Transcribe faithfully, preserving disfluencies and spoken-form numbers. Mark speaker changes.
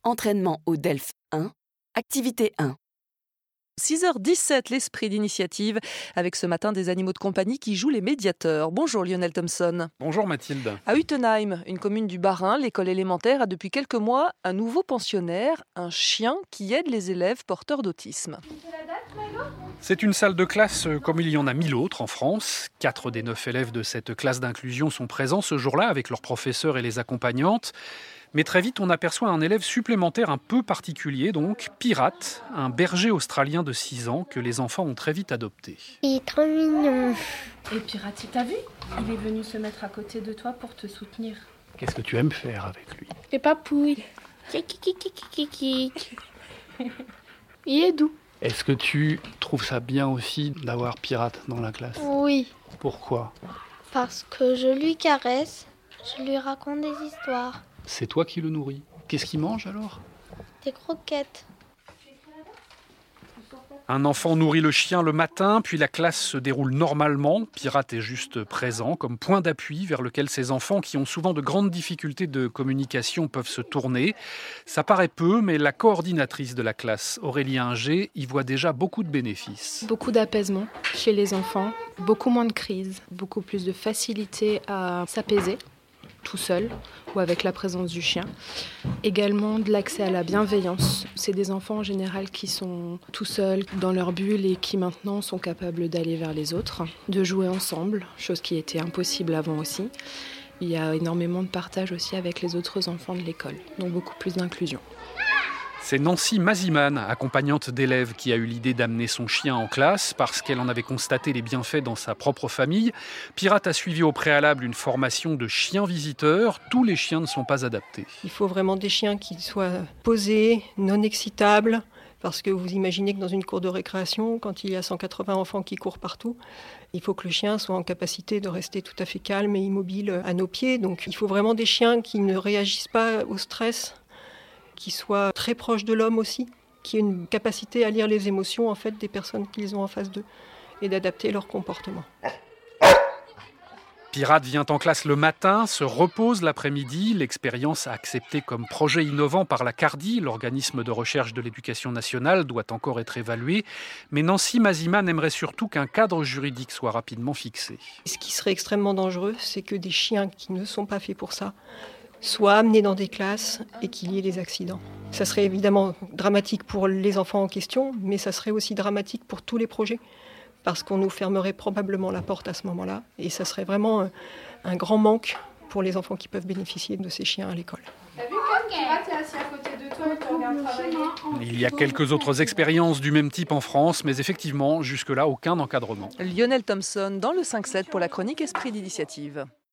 Speaker 1: Entraînement au Delphes un, activité un.
Speaker 2: six heures dix-sept, l'esprit d'initiative, avec ce matin des animaux de compagnie qui jouent les médiateurs. Bonjour Lionel Thompson.
Speaker 3: Bonjour Mathilde.
Speaker 2: À Utenheim, une commune du Bas-Rhin, l'école élémentaire a depuis quelques mois un nouveau pensionnaire, un chien qui aide les élèves porteurs d'autisme.
Speaker 3: C'est une salle de classe comme il y en a mille autres en France. Quatre des neuf élèves de cette classe d'inclusion sont présents ce jour-là avec leurs professeurs et les accompagnantes. Mais très vite, on aperçoit un élève supplémentaire un peu particulier, donc Pirate, un berger australien de six ans que les enfants ont très vite adopté.
Speaker 4: Il est trop mignon.
Speaker 5: Et Pirate, tu t'as vu ? Il est venu se mettre à côté de toi pour te soutenir.
Speaker 3: Qu'est-ce que tu aimes faire avec lui ?
Speaker 4: Et papouille. Il est doux.
Speaker 6: Est-ce que tu trouves ça bien aussi d'avoir Pirate dans la classe ?
Speaker 4: Oui,
Speaker 6: Pourquoi ?
Speaker 4: parce que je lui caresse, je lui raconte des histoires,
Speaker 6: C'est toi qui le nourris. Qu'est-ce qu'il mange alors ?
Speaker 4: des croquettes.
Speaker 3: Un enfant nourrit le chien le matin, puis la classe se déroule normalement. Pirate est juste présent comme point d'appui vers lequel ces enfants, qui ont souvent de grandes difficultés de communication, peuvent se tourner. Ça paraît peu, mais la coordinatrice de la classe, Aurélie Inger, y voit déjà beaucoup de bénéfices.
Speaker 5: Beaucoup d'apaisement chez les enfants, beaucoup moins de crises, beaucoup plus de facilité à s'apaiser tout seul ou avec la présence du chien. Également de l'accès à la bienveillance. C'est des enfants en général qui sont tout seuls dans leur bulle et qui maintenant sont capables d'aller vers les autres, de jouer ensemble, chose qui était impossible avant aussi. Il y a énormément de partage aussi avec les autres enfants de l'école, donc beaucoup plus d'inclusion.
Speaker 3: C'est Nancy Maziman, accompagnante d'élèves, qui a eu l'idée d'amener son chien en classe parce qu'elle en avait constaté les bienfaits dans sa propre famille. Pirate a suivi au préalable une formation de chien visiteur. Tous les chiens ne sont pas adaptés.
Speaker 7: Il faut vraiment des chiens qui soient posés, non excitables, parce que vous imaginez que dans une cour de récréation, quand il y a cent quatre-vingts enfants qui courent partout, il faut que le chien soit en capacité de rester tout à fait calme et immobile à nos pieds. Donc il faut vraiment des chiens qui ne réagissent pas au stress, qui soient très proches de l'homme aussi, qui aient une capacité à lire les émotions en fait, des personnes qu'ils ont en face d'eux et d'adapter leur comportement.
Speaker 3: Pirate vient en classe le matin, se repose l'après-midi. L'expérience acceptée comme projet innovant par la CARDI, l'organisme de recherche de l'éducation nationale, doit encore être évaluée. Mais Nancy Maziman aimerait surtout qu'un cadre juridique soit rapidement fixé.
Speaker 7: Ce qui serait extrêmement dangereux, c'est que des chiens qui ne sont pas faits pour ça soient amenés dans des classes et qu'il y ait des accidents. Ça serait évidemment dramatique pour les enfants en question, mais ça serait aussi dramatique pour tous les projets, parce qu'on nous fermerait probablement la porte à ce moment-là, et ça serait vraiment un, un grand manque pour les enfants qui peuvent bénéficier de ces chiens à l'école.
Speaker 5: T'as vu comme Pirate est assis à côté de toi et te regarde travailler ?
Speaker 3: Il y a quelques autres expériences du même type en France, mais effectivement, jusque-là, aucun encadrement.
Speaker 2: Lionel Thompson dans le cinq sept pour la chronique Esprit d'initiative.